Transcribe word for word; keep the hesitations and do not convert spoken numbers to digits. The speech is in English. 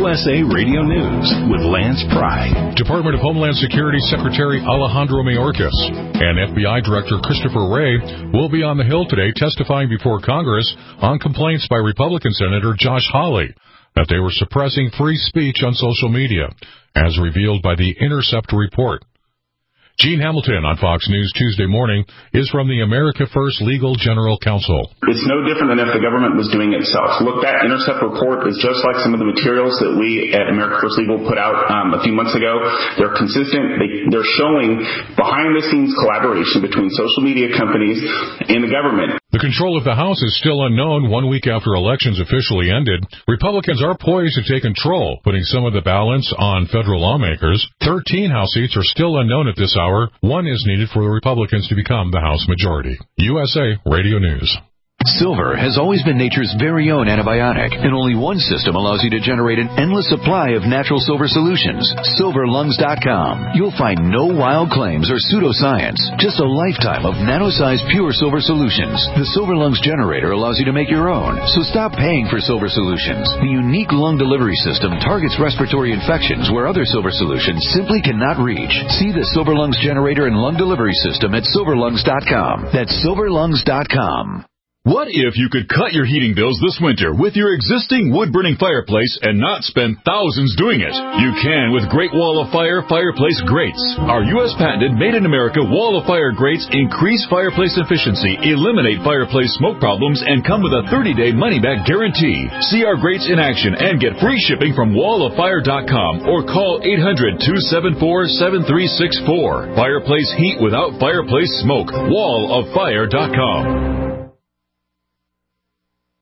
S A Radio News with Lance Pry. Department of Homeland Security Secretary Alejandro Mayorkas and F B I Director Christopher Wray will be on the Hill today testifying before Congress on complaints by Republican Senator Josh Hawley that they were suppressing free speech on social media, as revealed by the Intercept report. Gene Hamilton on Fox News Tuesday morning is from the America First Legal General Counsel. It's no different than if the government was doing it itself. Look, that Intercept report is just like some of the materials that we at America First Legal put out um, a few months ago. They're consistent. They, they're showing behind-the-scenes collaboration between social media companies and the government. The control of the House is still unknown one week after elections officially ended. Republicans are poised to take control, putting some of the balance on federal lawmakers. Thirteen House seats are still unknown at this hour. One is needed for the Republicans to become the House majority. U S A Radio News. Silver has always been nature's very own antibiotic, and only one system allows you to generate an endless supply of natural silver solutions. silver lungs dot com. You'll find no wild claims or pseudoscience, just a lifetime of nano-sized pure silver solutions. The Silver Lungs generator allows you to make your own, so stop paying for silver solutions. The unique lung delivery system targets respiratory infections where other silver solutions simply cannot reach. See the Silver Lungs generator and lung delivery system at silver lungs dot com. That's silver lungs dot com. What if you could cut your heating bills this winter with your existing wood-burning fireplace and not spend thousands doing it? You can with Great Wall of Fire fireplace grates. Our U S patented made-in-America Wall of Fire grates increase fireplace efficiency, eliminate fireplace smoke problems, and come with a thirty-day money-back guarantee. See our grates in action and get free shipping from wall of fire dot com or call eight hundred, two seven four, seven three six four. Fireplace heat without fireplace smoke. wall of fire dot com.